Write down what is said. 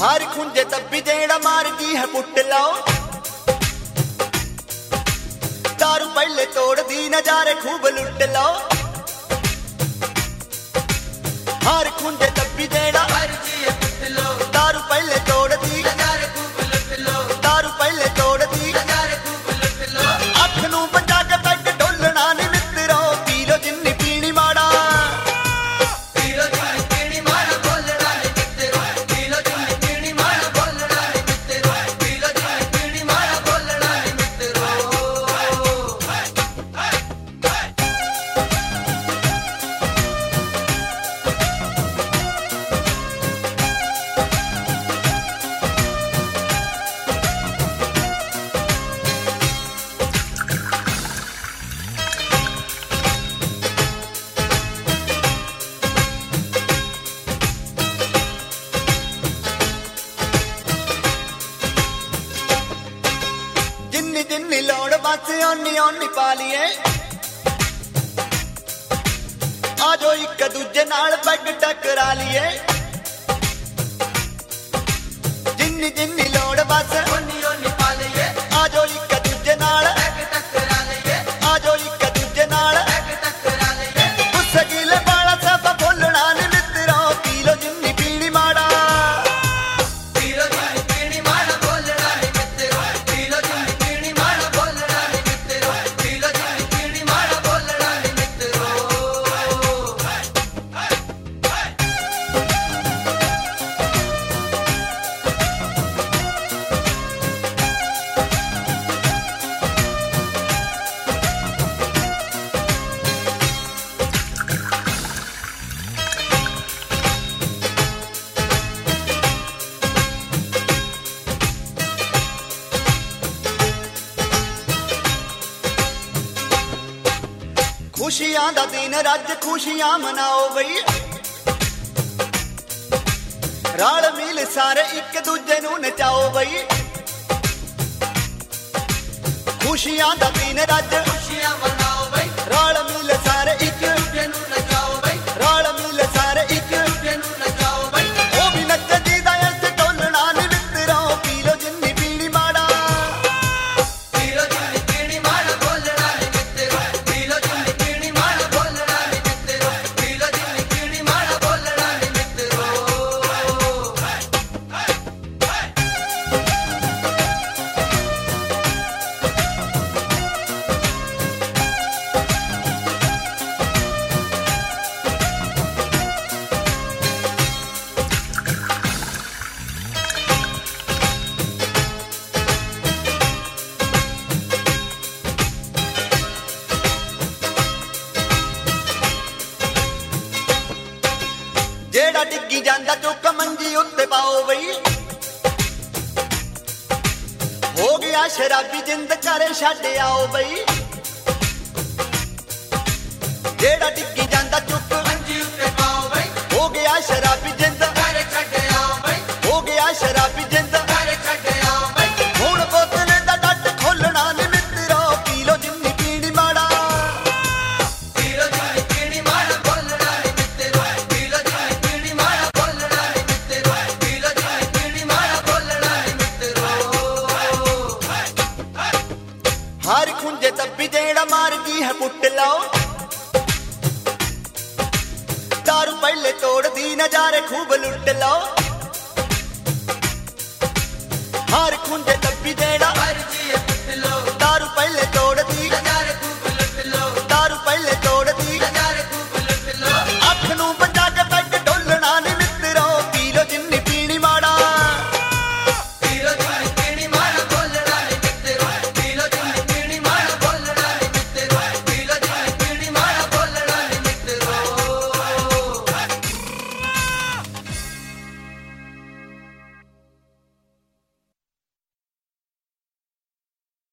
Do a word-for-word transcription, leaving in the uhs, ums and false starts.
हर खुंजे तब्बी जेड़ा मारती है पुट लाओ, दारू पहले तोड़ दी नजारे खूब लुट लो। हर खुंजे तब्बी जेड़ा दारू पहले तोड़ दी नजारे खूब लुट लो, दारू पहले तोड़ दी नजारे खूब लुट लो। अख नू बजा के बैठ ढोलना नी मित्रो, पी लो जिन्नी पीनी माड़ा, पी लो जिन्नी पीनी माड़ा बोलना नी मित्रो, पी लो जिन्नी पीनी माड़ा बोलना नी मित्रो, पी लो जिन्नी पीनी माड़ा बोलना नी मित्रो। जिन्नी जिन्नी लोड़ बस ओनी ओनी पा लिये, आजो एक दूजे नाल पैग टकरा लिये। जिन्नी जिन्नी लोड़ बस ओनी ओनी पा लिये, आजो एक दूजे नाल पैग टकरा लिये, आजो एक दूजे नाल पैग टकरा लिये। गुस्से गिले वाला सब बोलना नी मित्रो, पी लो जिन्नी पीनी माड़ा, पी लो जिन्नी पीनी माड़ा बोलना नी मित्रो, पी लो जिन्नी पीनी माड़ा बोलना नी मित्रो, पी लो जिन्नी पीनी माड़ा बोलना नी मित्रो। खुशियां दा दिन रज खुशियां मनाओ बई, रल मिल सारे एक दूजे नू नचाओ बई। खुशियां दा दिन रज खुशियां मनाओ बई, रल मिल सारे एक दूजे नू नचाओ बई, रल मिल सारे एक दूजे नू नचाओ बई। ओ भी नच जीदा ऐसे ढोलना नी मित्रो, पी लो जिन्नी पीनी माड़ा, पी लो जिन्नी पीनी माड़ा बोलना नी मित्रो, पी लो जिन्नी पीनी माड़ा बोलना नी मित्रो, पी लो जिन्नी पीनी माड़ा बोलना नी मित्रो। जेड़ा डिग्गी जांदा चुक मंजी उत्ते पाओ बई, हो गया शराबी जिंद करे छड्ड आओ बई। जेड़ा डिग्गी जांदा चुक मंजी उत्ते पाओ बई, हो गया शराबी जिंद करे छड्ड आओ बई, हो गया शराबी जिंद करे छड्ड आओ बई। हुण बोतले दा डट खोलना नी मित्रो, पी लो जिन्नी पीनी माड़ा, पी लो जिन्नी पीनी माड़ा बोलना नी मित्रो, पी लो जिन्नी पीनी माड़ा बोलना नी मित्रो, पी लो जिन्नी पीनी माड़ा बोलना नी मित्रो। हर खुंजे तब्बी जेड़ा मारती है पुट लाओ, दारू पहले तोड़ दी नजारे खूब लुट लो। हर खुंजे तब्बी जेड़ा दारू पहले तोड़ दी